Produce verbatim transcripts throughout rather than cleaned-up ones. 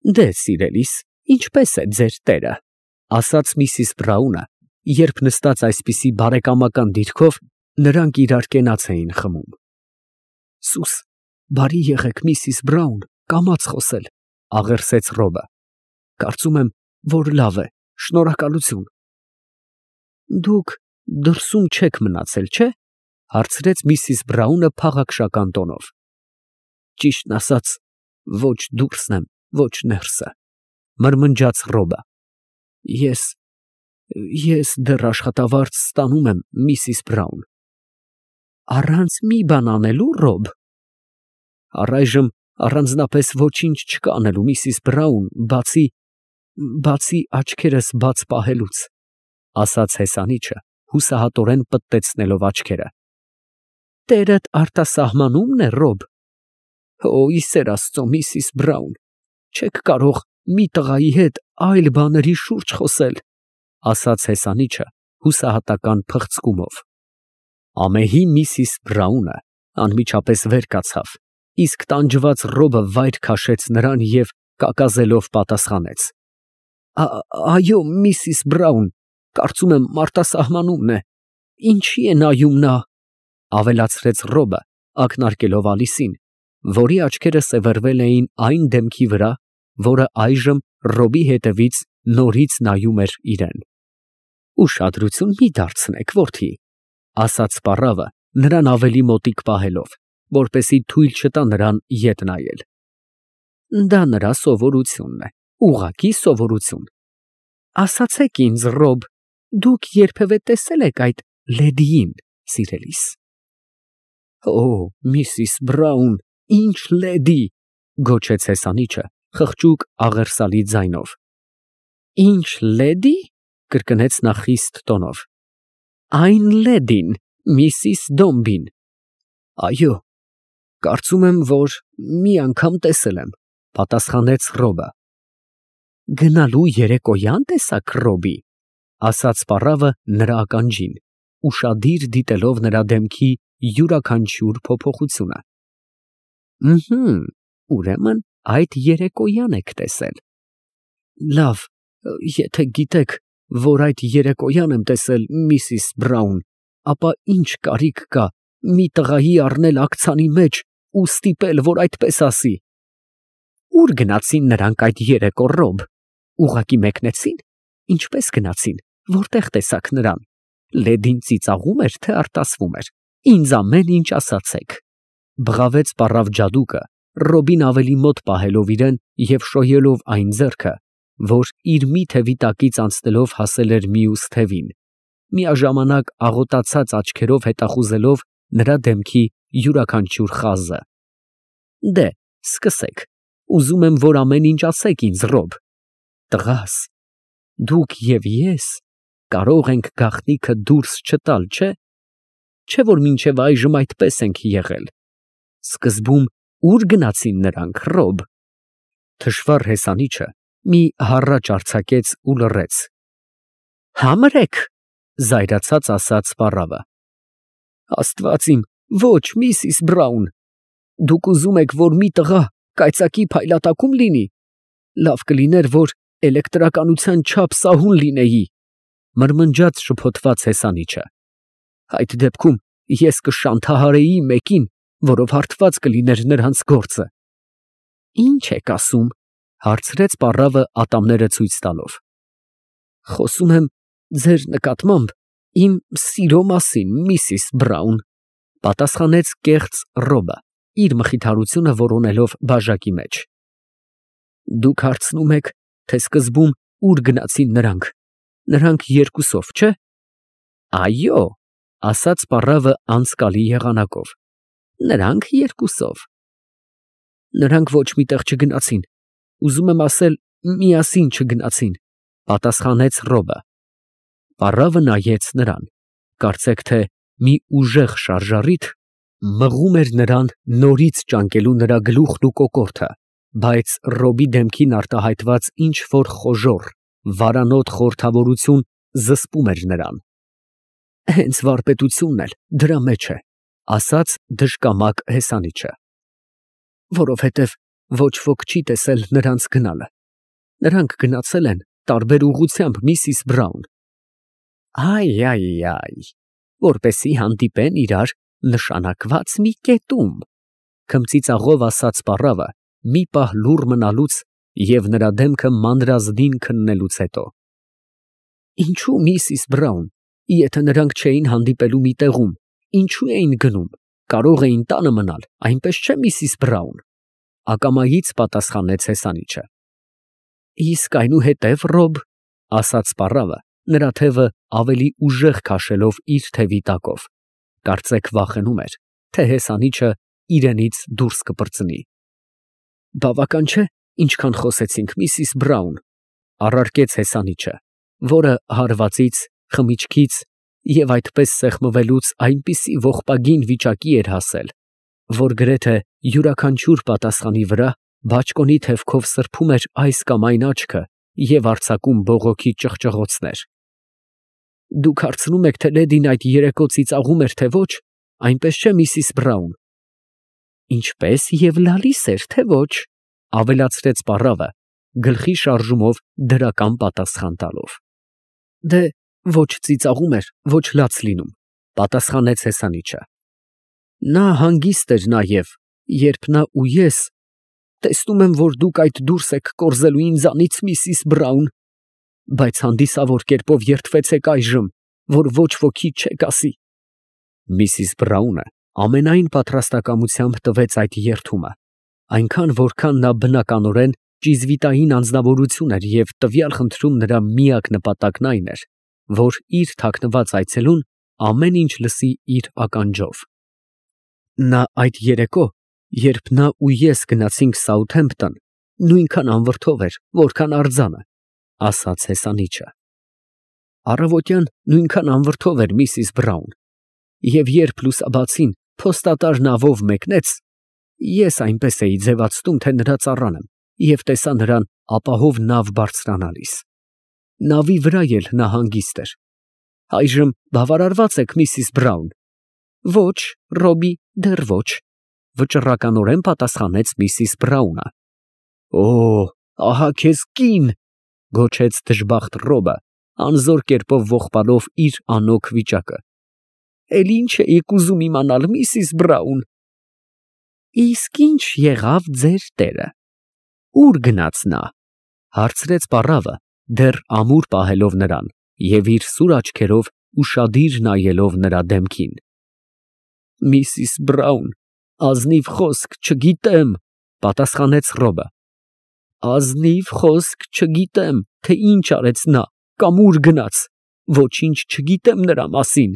Դե, սիրելիս, ինչպես է ձեր տերը, ասաց միսիս Բրաունը, երբ նստած այսպիսի բարեկամական դիրքով նրանք իրար կենաց էին խմում։ Սուս, բարի եղեք, միսիս Բրաուն, կամաց խոսել, աղերսեց Ռոբը։ Կարծում եմ, որ լավ է, շնորհակալություն։ Դուք դրսում չեք մնացել, չէ՞, հարցրեց միսիս Բրաունը փաղաքշական տոնով։ Ճիշտն ասած, ոչ դուրսն եմ, ոչ ներսը, մրմնջաց Ռոբը։ Ես, ես դեռ աշխատավարձ ստանում եմ, միսիս Բրաուն։ Առանց մի բան անելու, Ռոբ։ Առայժմ առանձնապես ոչինչ չկա անելու, միսիս Բրաուն, բացի, բացի աչքերս բաց պահելուց, ասաց հեսանիչը, հուսահատորեն պտտեցնելով աչքերը։ Տերդ արտասահմանումն է, Ռոբ։ Օ, ի սեր Աստծո, միսիս Բրաուն, չեք կարող մի տղայի հետ այլ բաների շուրջ խոսել, ասաց հեսանիչը հուսահատական փղցկումով։ Ամեհի միսիս Բրաունը անմիջապես վեր կացավ, իսկ տանջված Ռոբը վայր քաշեց նրան և կակազելով պատասխանեց. Այո, միսիս Բրաուն, կարծում եմ արտասահմանումն է, ինչի է նայում նա, ավելացրեց Ռոբը, ակնարկելով Ալիսին, որի աչքերը սևեռվել էին այն դեմքի վրա, որը այժմ Ռոբի հետևից նորից նայում էր իրան։ Ուշադրություն մի դարձնեք, որդի, ասաց պառավը, նրան ավելի մոտիկ պահելով, որպեսզի թույլ չտա նրան ետ նայել։ Դա նրա սովորությունն է, ուղղակի սովորություն։ Ասացեք ինձ, Ռոբ, դուք երբևէ տեսել եք այդ լեդիին, սիրելիս։ Օ, միսիս Բրաուն, ինչ լեդի, գոչեց հեսանիչը, խղճուկ աղերսալի ձայնով։ Ինչ լեդի, կրկնեց նա խիստ տոնով։ Այն լեդին, միսիս Դոմբին։ Այո, կարծում եմ, որ մի անգամ տեսել եմ, պատասխանեց Ռոբը։ Գնալու երեկոյան տեսաք, Ռոբի, ասաց պառավը նրա ականջին, ուշադիր դիտելով նրա դեմքի յուրաքանչյուր փոփոխությունը։ Ըհը, ուրեմն այդ երեկոյան եք տեսել։ Լավ, եթե գիտեք, որ այդ երեկոյան եմ տեսել, միսիս Բրաուն, ապա ինչ կարիք կա մի տղայի առնել աքցանի մեջ ու ստիպել, որ այդպես ասի։ Ուր գնացին նրանք այդ երեկո, Ռոբ, ուղղակի մեկնեցին, ինչպես գնացին, որտեղ տեսաք նրան, լեդին ծիծաղում էր, թե արտասվում էր, ինձ ամեն ինչ ասացեք, բղավեց պառավ ջադուկը, Ռոբին ավելի մոտ պահելով իրեն և շոյելով այն ձեռքը, որ իր մի թևի տակից անցնելով հասել էր մյուս թևին, միաժամանակ աղոտացած աչքերով հետախուզելով նրա դեմքի յուրաքանչյուր խազը։ Դե, սկսեք, ուզում եմ, որ ամեն ինչ ասեք ինձ, Ռոբ։ Տղաս, դուք և ես կարող ենք գաղտնիքը դուրս չտալ, չէ՞, չէ՞ որ մինչև այժմ այդպես ենք եղել։ Սկզբում ուր գնացին նրանք, Ռոբ։ Թշվառ հեսանիչը մի հառաչ արձակեց ու լռեց։ Համրեք, զայրացած ասաց պառավը։ Աստված իմ, ոչ, միսիս Բրաուն, դուք ուզում եք, որ մի տղա կայծակի փայլատակում լինի, լավ կլիներ, որ էլեկտրականության չափ սահուն լինեի, մրմնջաց շփոթված հեսանիչը։ Այդ դեպքում ես կշանթահարեի մեկին, որով հարթված կլիներ նրանց գործը։ Ինչ եք ասում, հարցրեց պառավը ատամները ցույց տալով։ Խոսում եմ ձեր նկատմամբ իմ սիրո մասին, միսիս Բրաուն, պատասխանեց կեղծ Ռոբը, իր մխիթարությունը որոնելով բաժակի մեջ։ Դուք հարցնում եք, թե սկզբում ուր գնացին նրանք, նրանք երկուսով, չէ՞։ Այո, ասաց պառավը անցկալի եղանակով, նրանք երկուսով։ Նրանք ոչ միտեղ չգնացին, ուզում եմ ասել, միասին չգնացին, պատասխանեց Ռոբը։ Պառավը նայեց նրան, կարծեք թե մի ուժեղ շարժառիթ մղում էր նրան նորից ճանկելու նրա գլուխն ու կոկորդը, բայց Ռոբի դեմքին արտահայտված ինչ֊որ խոժոռ, վարանոտ խորհրդավորություն զսպում էր նրան։ Հենց վարպետությունն էլ դրա մեջ է, ասաց դժկամակ հեսանիչը։ Որովհետև ոչ ոք չի տեսել նրանց գնալը։ Նրանք գնացել են տարբեր ուղղությամբ, միսիս Բրաուն։ Այ, այ, այ, որպեսի հանդիպեն իրար նշանակված մի կետում, քմծիծաղով ասաց պառավը, մի պահ լուռ մնալուց և նրա դեմքը մանրազդին քննելուց հետո։ Ինչու միսիս Բրաուն, եթե նրանք չէին հանդիպելու մի տեղում, ինչու էին գնում, կարող էին տանը մնալ, այնպես չէ, միսիս Բրաուն, ակամայից պատասխանեց հեսանիչը։ Իսկ այնուհետև, Ռոբ, ասաց պառավը, նրա թևը ավելի ուժեղ քաշելով իր թևի տակով, կարծեք վախենում էր, թե հեսանիչը իրենից դուրս կպրծնի։ Բավական չէ, ինչքան խոսեցինք, միսիս Բրաուն, առարկեց հեսանիչը, որը հարվածից, խմիչքից և այդպես սեղմվելուց այնպիսի ողբագին վիճակի էր հասել, որ գրեթե յուրաքանչյուր պատասխանի վրա բաճկոնի թևքով սրբում էր այս կամ այն աչքը և արձակում բողոքի ճղճղոցներ։ Դուք հարցնում եք, թե լեդին այդ երեկո ծիծաղում էր, թե ոչ, այնպես չէ, միսիս Բրաուն։ Ինչպես և լալիս էր, թե ոչ, ավելացրեց պառավը, գլխի շարժումով դրական պատասխան տալով։ Դե ոչ ծիծաղում էր, ոչ լաց լինում, պատասխանեց հեսանիչը։ Նա հանգիստ էր նաև, երբ նա ու ես տեսնում եմ, որ դուք այդ դուրս եք կորզելու ինձանից, միսիս Բրաուն, բայց հանդիսավոր կերպով երդվեցեք այժմ, որ ոչ ոքի չեք ասի։ Միսիս Բրաունը ամենայն պատրաստակամությամբ տվեց այդ երդումը, այնքան, որքան նա բնականորեն ճիզվիտային անձնավորություն էր և տվյալ խնդրում նրա միակ նպատակն այն էր, որ իր թաքնված այցելուն ամեն ինչ լսի իր ականջով։ Նա այդ երեկո, երբ նա ու ես գնացինք Սաութհեմփտոն, նույնքան անվրդով էր, որքան արձանը, ասաց հեսանիչը։ Առավոտյան նույնքան անվրդով էր, միսիս Բրաուն, և երբ լուսաբացին փոստատար նավով մեկնեց, ես այնպես էի ձևացնում, թե նրա ծառան եմ, և տեսա նրան ապահով նավ բարձրանալիս։ Նավի վրա էլ նա հանգիստ էր։ Այժմ բավարարվա՞ծ եք, միսիս Բրաուն։ Ոչ, Ռոբի, դեռ ոչ, վճռականորեն պատասխանեց միսիս Բրաունը։ Օ, ահա քեզ կին, գոչեց դժբախտ Ռոբը, անզոր կերպով ողբալով իր անոք վիճակը։ Էլ ի՞նչ էիք ուզում իմանալ, միսիս Բրաուն։ Իսկ ի՞նչ եղավ ձեր տերը։ Ո՞ւր գնաց նա, հարցրեց պառավը, դեռ ամուր պահելով նրան և իր սուր աչքերով ուշադիր նայելով նրա դեմքին։ Միսիս Բրաուն, ազնիվ խոսք չգիտեմ, պատասխանեց Ռոբը։ Ազնիվ խոսք չգիտեմ, թե ինչ արեց նա կամ ուր գնաց, ոչինչ չգիտեմ նրա մասին։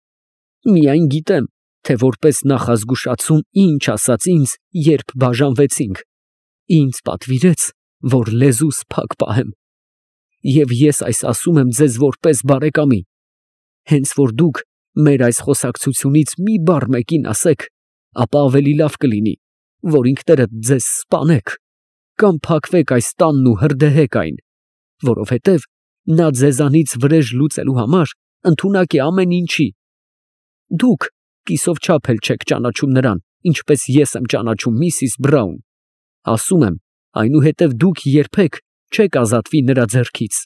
Միայն գիտեմ, թե որպես նախազգուշացում ինչ ասաց ինձ, երբ բաժանվեցինք, ինձ պատվիրեց, որ լեզուս փակ պահեմ։ Եվ ես այս ասում եմ ձեզ որպես բարեկամի, հենց որ դուք մեր այս խոսակցությունից մի բառ մեկին ասեք, ապա ավելի լավ կլինի, որ ինքներդ ձեզ սպանեք կամ փակվեք այս տանն ու հրդեհեք այն, որովհետև նա ձեզանից վրեժ լուծելու համար ընդունակ է ամեն ինչի։ Դուք կիսով չափ էլ չեք ճանաչում նրան, ինչպես ես եմ ճանաչում, միսիս Բրաուն։ Ասում եմ, այնուհետև դուք երբեք չեք ազատվի նրա ձեռքից։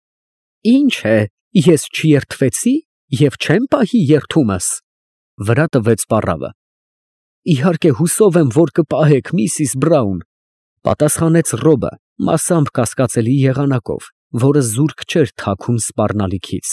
Ինչ է, ես չերդվեցի և չեմ պահի երդումս, վրա տվեց պառավը։ Իհարկե հուսով եմ, որ կպահեք, միսիս Բրաուն, պատասխանեց Ռոբը մասամբ կասկածելի եղանակով, որը զուրկ չէր թաքուն սպառնալիքից։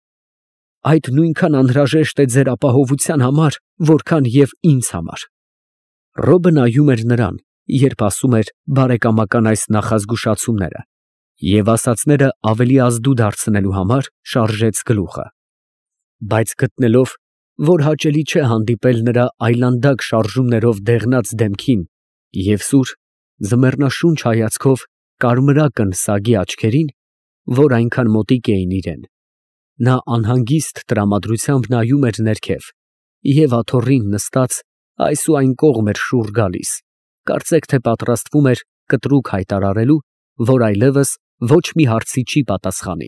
Այդ նույնքան անհրաժեշտ է ձեր ապահովության համար, որքան և ինձ համար։ Ռոբը նայում էր նրան, երբ ասում էր բարեկամական այս նախազգուշացումները, և ասածները ավելի ազդու դարձնելու համար շարժեց գլուխը։ Բայց գտնելով, որ հաճելի չէ հանդիպել նրա այլանդակ շարժումներով դեղնած դեմքին և սուր, ձմեռնաշունչ հայացքով կարմրակն սագի աչքերին, որ այնքան մոտիկ էին իրան, նա անհանգիստ տրամադրությամբ նայում էր ներքև և աթոռին նստած այս ու այն կողմ էր շուռ գալիս, կարծեք թե պատրաստվում էր կտրուկ հայտարարելու, որ այլևս ոչ մի հարցի չի պատասխանի։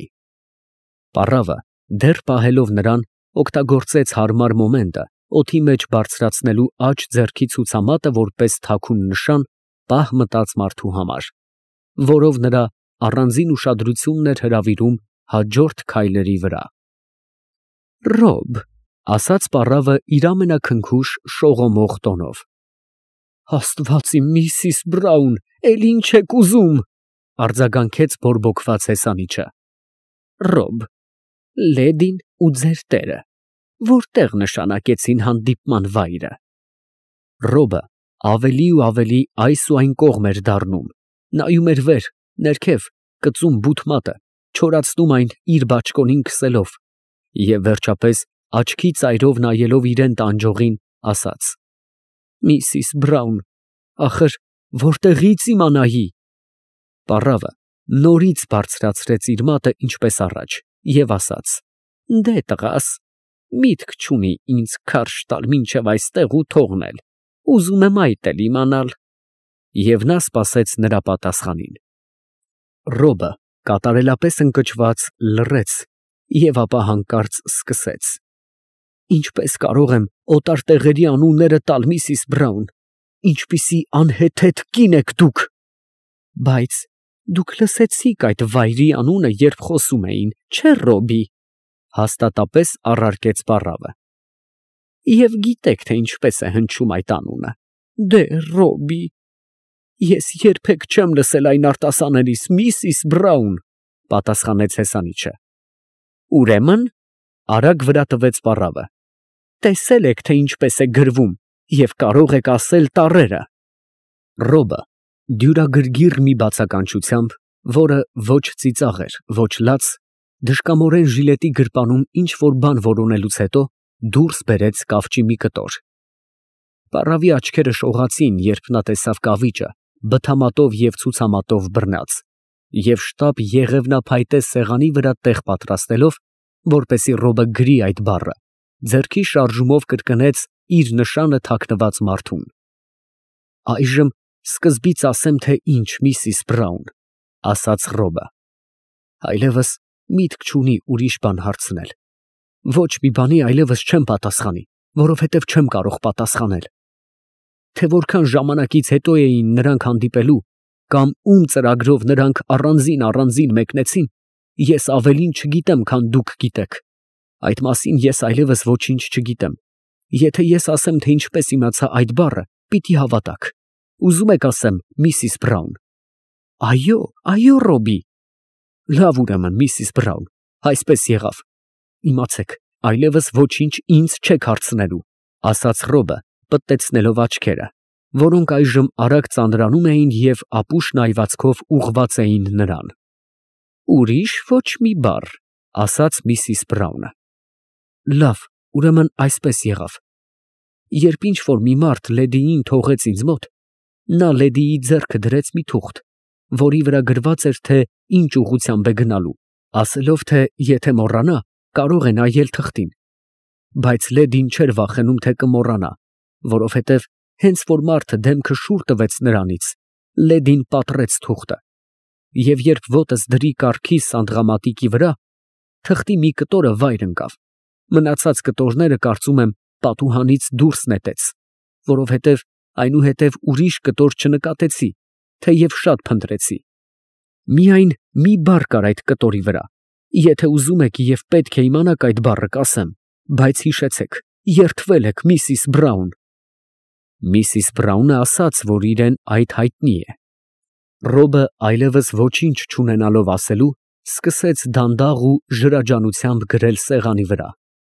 Պառավը, դեռ պահելով նրան, օգտագործեց հարմար մոմենտը օդի մեջ բարձրացնելու աջ ձեռքի ցուցամատը որպես թաքուն նշան պահ մտած մարդու համար, որով նրա առանձին ուշադրությունն էր հրավիրում հաջորդ քայլերի վրա։ Ռոբ, ասաց պառավը իր ամենաքնքուշ շողոմող տոնով։ Աստված իմ, միսիս Բրաուն, էլ ինչ եք ուզում, արձագանքեց բորբոքված հեսանիչը։ Ռոբ, լեդին ու ձեր տերը որտեղ նշանակեցին հանդիպման վայրը։ Ռոբը ավելի ու ավելի այս ու այն կողմ էր դառնում, նայում էր վեր, ներքև, կծում բութ մատը, չորացնում այն իր բաճկոնին քսելով և վերջապես աչքի ծայրով նայելով իրեն տանջողին, ասաց. Միսիս Բրաուն, ախր որտեղի՞ց իմանայի։ Պառավը նորից բարձրացրեց իր մատը ինչպես առաջ և ասաց. Դե տղաս, միտք չունի ինձ քարշ տալ մինչև այստեղ ու թողնել, ուզում եմ այդ էլ իմանալ։ Եվ նա սպասեց նրա պատասխանին։ Ռոբը կատարելապես ընկճված լռեց և ապա հանկարծ սկսեց. Ինչպես կարող եմ օտար տեղերի անունները տալ, միսիս Բրաուն, ինչպիսի անհեթեթ կին եք դուք։ Բայց դուք լսեցիք այդ վայրի անունը, երբ խոսում էին, չէ՞, Ռոբի, հաստատապես առարկեց պառավը։ Եվ գիտեք, թե ինչպես է հնչում այդ անունը։ Դե, Ռոբի, ես երբեք չեմ լսել այն արտասանելիս, միսիս Բրաուն, պատասխանեց հեսանիչը։ Ուրեմն, արագ վրա տվեց պառավը, տեսել եք, թե ինչպես է գրվում և կարող եք ասել տառերը։ Ռոբը դյուրագրգիռ մի բացականչությամբ, որը ոչ ծիծաղ էր, ոչ լաց, դժկամորեն ժիլետի գրպանում ինչ֊որ բան որոնելուց հետո դուրս բերեց կավճի մի կտոր։ Պառավի աչքերը շողացին, երբ նա տեսավ կավիճը, բթամատով և ցուցամատով բռնած, և շտապ եղևնափայտե սեղանի վրա տեղ պատրաստելով, որպեսզի Ռոբը գրի այդ բառը, ձեռքի շարժումով կրկնեց իր նշանը թաքնված մարդուն։ Այժմ սկզբից ասեմ, թե ինչ, միսիս Բրաուն, ասաց Ռոբը, այլևս միտք չունի ուրիշ բան հարցնել։ Ոչ մի բանի այլևս չեմ պատասխանի, որովհետև չեմ կարող պատասխանել։ Թե որքան ժամանակից հետո էին նրանք հանդիպելու, կամ ում ծրագրով նրանք առանձին֊առանձին մեկնեցին, ես ավելին չգիտեմ, քան դուք գիտեք։ Այդ մասին ես այլևս ոչինչ չգիտեմ։ Եթե ես ասեմ, թե ինչպես իմացա այդ բառը, պիտի հավատաք։ Ուզում եք ասեմ, միսիս Բրաուն։ Այո, այո, Ռոբի։ Լավ, ուրեմն, միսիս Բրաուն, այսպես եղավ։ Իմացեք, այլևս ոչինչ ինձ չեք հարցնելու, ասաց Ռոբը, պտտեցնելով աչքերը, որոնք այժմ արագ ծանրանում էին և ապուշ նայվածքով ուղղված էին նրան։ Ուրիշ ոչ մի բառ, ասաց միսիս Բրաունը։ Լավ, ուրեմն այսպես եղավ։ Երբ ինչ֊որ մի մարդ լեդիին թողեց ինձ մոտ, նա լեդիի ձեռքը դրեց մի թուղթ, որի վրա գրված էր, թե ինչ ուղղությամբ է գնալու, ասելով, թե եթե մոռանա, կարող է նայել թղթին։ Բայց լեդին չէր վախենում, թե կմոռանա, որովհետև հենց որ մարդը դեմքը շուռ տվեց նրանից, լեդին պատռեց թուղթը, և երբ ոտս դրի կառքի սանդղամատիկի վրա, թղթի մի կտորը վայր ընկավ, մնացած կտորները, կարծում եմ, պատուհանից դուրս նետեց, որովհետև այնուհետև ուրիշ կտոր չնկատեցի, թեև շատ փնտրեցի։ Միայն մի բառ կար այդ կտորի վրա, եթե ուզում եք և պետք է իմանաք այդ բառը, կասեմ, բայց հիշեցեք, երդվել եք, միսիս Բրաուն։ Միսիս Բրաունը ասաց, որ իրեն այդ հայտնի է։ Ռոբը այլևս ոչինչ չունենալով ասելու, սկսեց դանդաղ ու ժրաջանությամբ գրել սեղանի վրա։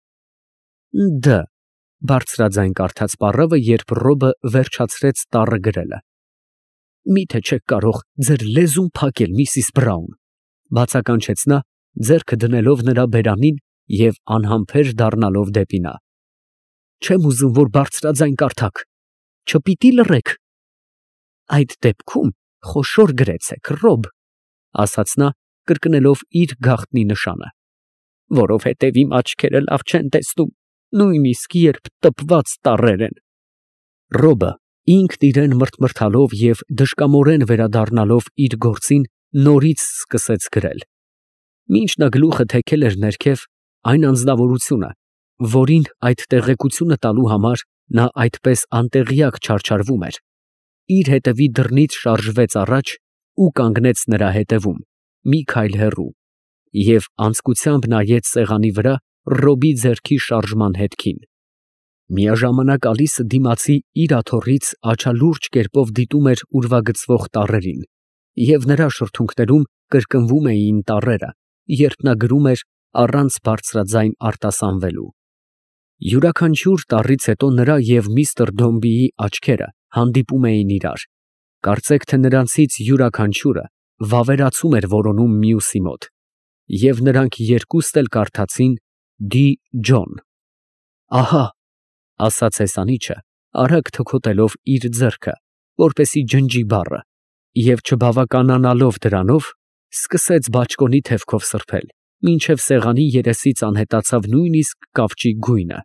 Դ բարձրաձայն կարդաց պառավը, երբ Ռոբը վերջացրեց տառը գրելը։ Միթե չեք կարող ձեր լեզուն փակել, միսիս Բրաուն, բացականչեց նա, ձեռքը դնելով նրա բերանին և անհամբեր դառնալով դեպի նա։ Չեմ ուզում, որ բարձրաձայն կարդաք, չպիտի լռեք։ Այդ դեպքում խոշոր գրեցեք, Ռոբ, ասաց նա, կրկնելով իր գաղտնի նշանը, որովհետև իմ աչքերը լավ չեն տեսնում, նույնիսկ երբ տպված տառեր են։ Ռոբը ինքն իրեն մրթմրթալով և դժկամորեն վերադառնալով իր գործին, նորից սկսեց գրել։ Մինչ նա գլուխը թեքել էր ներքև, այն անձնավորությունը, որին այդ տեղեկությունը տալու համար նա այդպես անտեղյակ չարչարվում էր, իր հետևի դռնից շարժվեց առաջ ու կանգնեց նրա հետևում, մի քայլ հեռու և անձկությամբ նայեց սեղանի վրա Ռոբի ձեռքի շարժման հետքին։ Միաժամանակ Ալիսը դիմացի իր աթոռից աչալուրջ կերպով դիտում էր ուրվագծվող տառերին, և նրա շրթունքներում կրկնվում էին տառերը, երբ նա գրում էր առանց բարձրաձայն արտասանվելու։ Յուրաքանչյուր տառից հետո նրա և միսթր Դոմբիի աչքերը հանդիպում էին իրար, կարծեք թե նրանցից յուրաքանչյուրը վավերացում էր որոնում մյուսի մոտ, և նրանք երկուստ էլ կարդացին Դ. Ջոն։ «Ահա», ասաց հեսանիչը, արագ թքոտելով իր ձեռքը, որպեսզի ջնջի բառը, և չբավականանալով դրանով, սկսեց բաճկոնի թևքով սրբել, մինչև սեղանի երեսից անհետացավ նույնիսկ կավճի գույնը։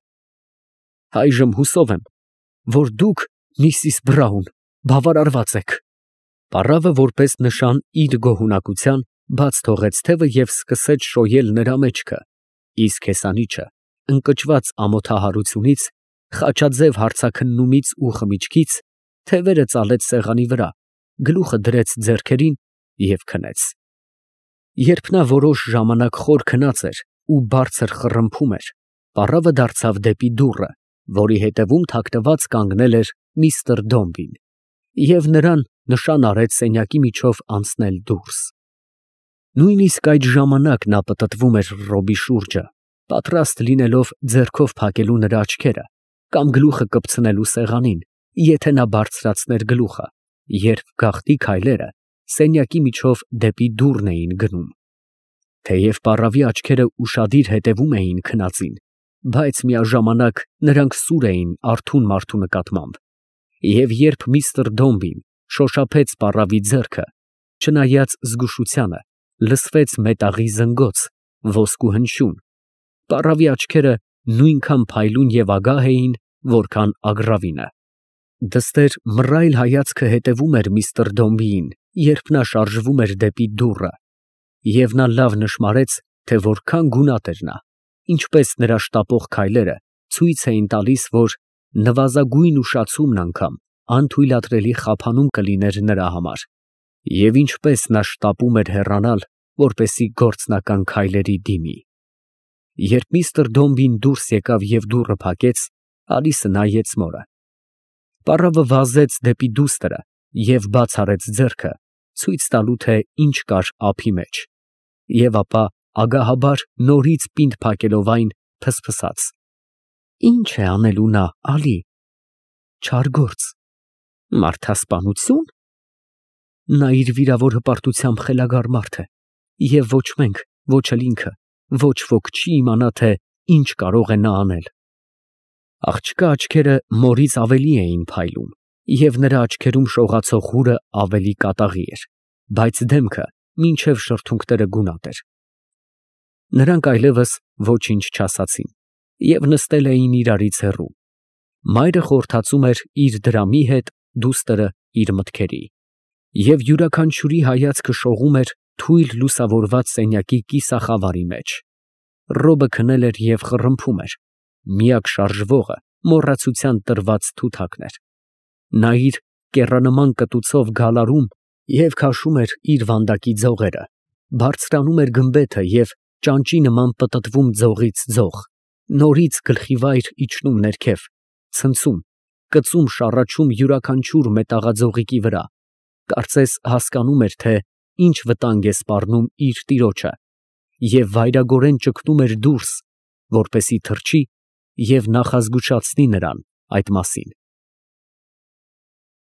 «Այժմ հուսով եմ, որ դուք, միսիս Բրաուն, բավարարված եք»։ Պառավը որպես նշան իր գոհունակության բաց թողեց թևը և սկսեց շոյել նրա մեջքը, իսկ հեսանիչը, ընկճված ամոթահարությունից, խաչաձև հարցաքննումից ու խմիչքից, թևերը ծալեց սեղանի վրա, գլուխը դրեց ձեռքերին և քնեց։ Երբ նա որոշ ժամանակ խոր քնած էր ու բարձր խռմփում էր, պառավը դարձավ դեպի դուռը, որի հետևում թաքնված կանգնել էր միսթր Դոմբին, և նրան նշան արեց սենյակի միջով անցնել դուրս։ Նույնիսկ այդ ժամանակ նա պտտվում էր Ռոբի շուրջը, պատրաստ լինելով ձեռքով փակելու նրա աչքերը կամ գլուխը կպցնելու սեղանին, եթե նա բարձրացներ գլուխը, երբ գաղտնի քայլերը սենյակի միջով դեպի դուռն էին գնում։ Թեև պառավի աչքերը ուշադիր հետևում էին քնածին, բայց միաժամանակ նրանք սուր էին արթուն մարդու նկատմամբ, և երբ միսթր Դոմբին շոշափեց պառավի ձեռքը, չնայած զգուշությանը, լսվեց մետաղի զնգոց, ոսկու հնչյուն, պառավի աչքերը նույնքան փայլուն և ագահ էին, որքան ագռավինը։ Դստեր մռայլ հայացքը հետևում էր միսթր Դոմբիին, երբ նա շարժվում էր դեպի դուռը, և նա լավ նշմարեց, թե որքան գունատ էր նա, ինչպես նրա շտապող քայլերը ցույց էին տալիս, որ նվազագույն ուշացումն անգամ անթույլատրելի խափանում կլիներ նրա համար, և ինչպես նա շտապում էր հեռանալ, որպեսզի գործնական քայլերի դիմի։ Երբ միսթր Դոմբին դուրս եկավ և դուռը փակեց, Ալիսը նայեց մորը։ Պառավը վազեց դեպի դուստրը և բաց արեց ձեռքը, ցույց տալու, թե ինչ կար ափի մեջ, և ապա ագահաբար նորից պինդ փակելով այն, ֆսֆսաց. «Ի՞նչ է անելու նա, Ալի»։ «Չար գործ»։ «Մարդասպանությո՞ւն»։ Նա իր վիրավոր հպարտությամբ խելագար մարդ է, և ոչ մենք, ոչ էլ ինքը, ոչ ոք չի իմանա, թե ինչ կարող է նա անել։ Աղջկա աչքերը մորից ավելի էին փայլում, և նրա աչքերում շողացող հուրը ավելի կատաղի էր, բայց դեմքը մինչև շրթունքները գունատ էր։ Նրանք այլևս ոչինչ չասացին և նստել էին իրարից հեռու։ Մայրը խորհրդածում էր իր դրամի հետ, դուստրը իր մտքերի, և յուրաքանչյուրի հայացքը շողում էր թույլ լուսավորված սենյակի կիսախավարի մեջ։ Ռոբը քնել էր և խռմփում էր, միակ շարժվողը մոռացության տրված թութակն էր։ Նա իր կեռանման կտուցով գալարում և քաշում էր իր վանդակի ձողերը, բարձրանում էր գմբեթը և ճանճի նման պտտվում ձողից ձող, նորից գլխիվայր իջնում ներքև, ցնցում, կծում շառաչում յուրաքանչյուր մետաղաձողիկի վրա, կարծես հասկանում էր, թե ինչ վտանգ է սպառնում իր տիրոջը, և վայրագորեն ճգնում էր դուրս, որպեսզի թռչի և նախազգուշացնի նրան այդ մասին։